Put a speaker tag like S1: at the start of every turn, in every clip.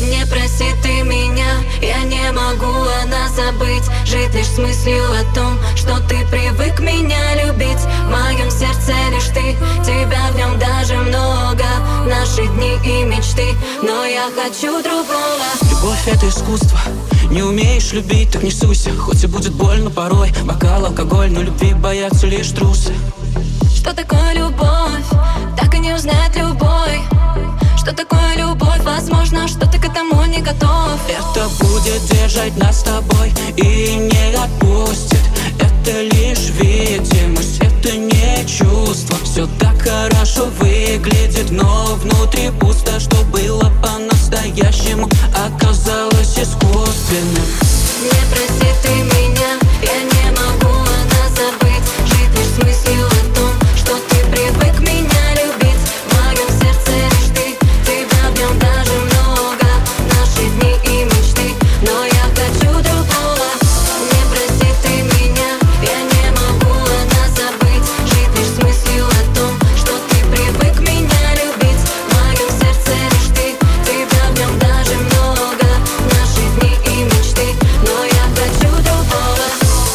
S1: Не проси ты меня, я не могу о нас забыть. Жить лишь с мыслью о том, что ты привык меня любить. В моем сердце лишь ты, тебя в нем даже много. Наши дни и мечты, но я хочу другого.
S2: Любовь — это искусство, не умеешь любить, так не суйся. Хоть и будет больно порой, бокал, алкоголь, но любви боятся лишь трусы.
S1: Что такое любовь? Так и не узнает любой. Что такое любовь? Возможно, что ты к этому не готов.
S2: Это будет держать нас с тобой и не отпустит. Это лишь видимость, это не чувство. Все так хорошо выглядит, но внутри пусто. Что было по-настоящему, оказалось искусственным.
S1: Не проси ты меня, я не могу о нас забыть. Жить лишь с мыслью о том, что ты привык меня любить. В моем сердце лишь ты, тебя в нем даже много. Наши дни и мечты, но я хочу другого. Не проси ты меня, я не могу о нас забыть. Жить лишь с мыслью о том, что ты привык меня любить. В моем сердце лишь ты, тебя в нем даже много. Наши дни и мечты, но я хочу другого.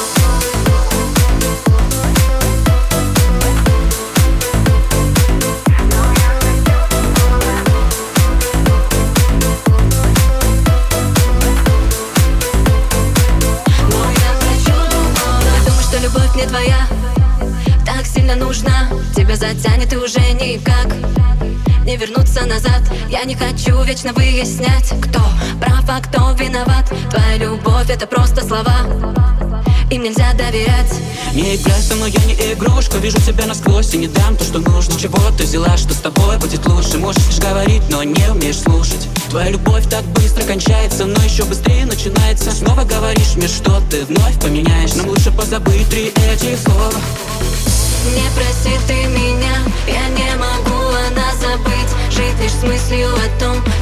S1: Думаю, что любовь не твоя так сильно нужна. Тебя затянет и уже никак не вернуться назад. Я не хочу вечно выяснять, кто прав, а кто виноват. Твоя любовь — это просто слова, им нельзя доверять.
S2: Не играй со мной, я не игрушка. Вижу тебя насквозь и не дам то, что нужно. Чего ты взяла, что с тобой будет лучше? Можешь лишь говорить, но не умеешь слушать. Твоя любовь так быстро кончается, но еще быстрее начинается. Снова говоришь мне, что ты вновь поменяешь. Нам лучше позабыть 3 этих слова.
S1: Не проси ты меня, я не могу о нас забыть. Жить лишь с мыслью о том,